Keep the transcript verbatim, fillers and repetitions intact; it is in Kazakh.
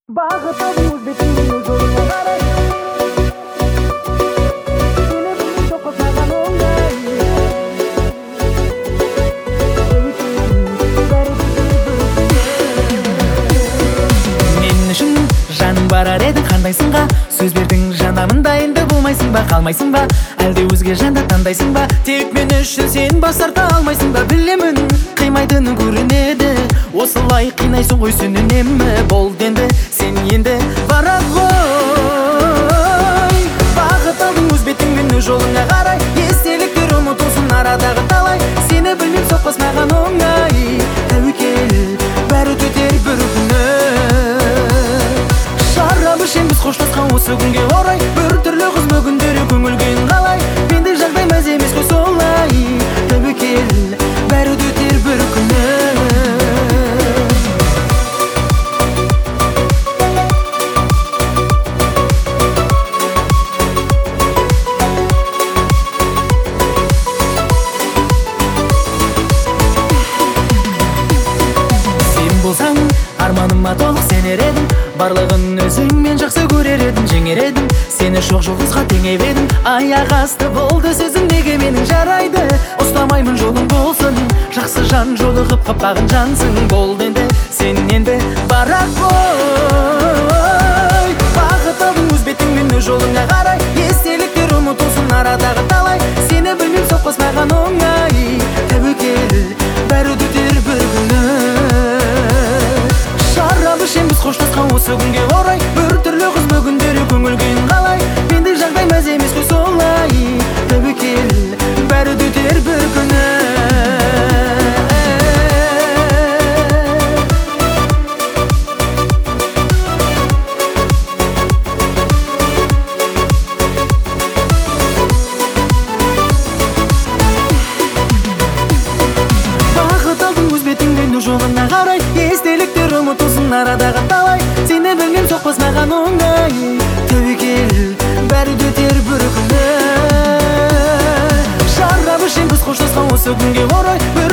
Бағыт алдың бетіңнен өз жолыңа қарай. Сені білмей жоқ қос маған оңай. Мен үшін жаның барар едің қандайсың ға? Сөз бердің жанамында, енді болмайсың ба, қалмайсың ба? Әлде өзге жанды таңдайсың ба? Тек мен үшін сен бас тарта алмайсың ба? Білемін, қимайтының көрінеді. Осылай қинайсың ғой сен үнемі. Болды енді, сен енді бара ғой. Бағыт алдың өз бетіңмен өз жолыңа қарай. Естеліктер ұмытылсын арадағы талай. Сені білмем соқпас маған оңай. Тәуекел, бәрі өтер бір күні. Шарап ішем біз қоштасқан осы күнге орай. Бір түрлі қыз бүгіндері көңіл күйін қалай. Менде жағдай мәз емес қой солай. Тәуекел, бәрі өтер бір күні. Болсаң, арманыма толық сенер едім. Барлығын өзіңмен жақсы көрер едім, жеңер едім. Сені шоқ жұлдызға теңеп едім. Аяқ асты болды сөзім неге менің жарайды. Ұстамаймын жолың болсын, жақсы жан жолы қып қаппағын жансың. Болды енді, сен енді бара ғой. Бағыт алдың өз бетіңмен өз жолыңа қарай. Естеліктер ұмытылсын арадағы талай. Сені білмем соқпас маған оңай. Тәуекел, бәрі өтер бір күні. Шарап ішем біз қоштасқан осы күнге орай. Бір түрлі қыз бүгіндері көңіл күйін қалай. Менде жағдай мәз емес қой солай. Тәуекел, бәрі өтер бір күні. Бағыт алдың өз бетіңмен өз жолыңа қарай. Естеліктер ұмытылсын арадағы талай. Сені білмем соқпас маған оңай. Тәуекел, бәрі өтер бір күні. Шарап ішем біз қоштасқан осы күнге орай.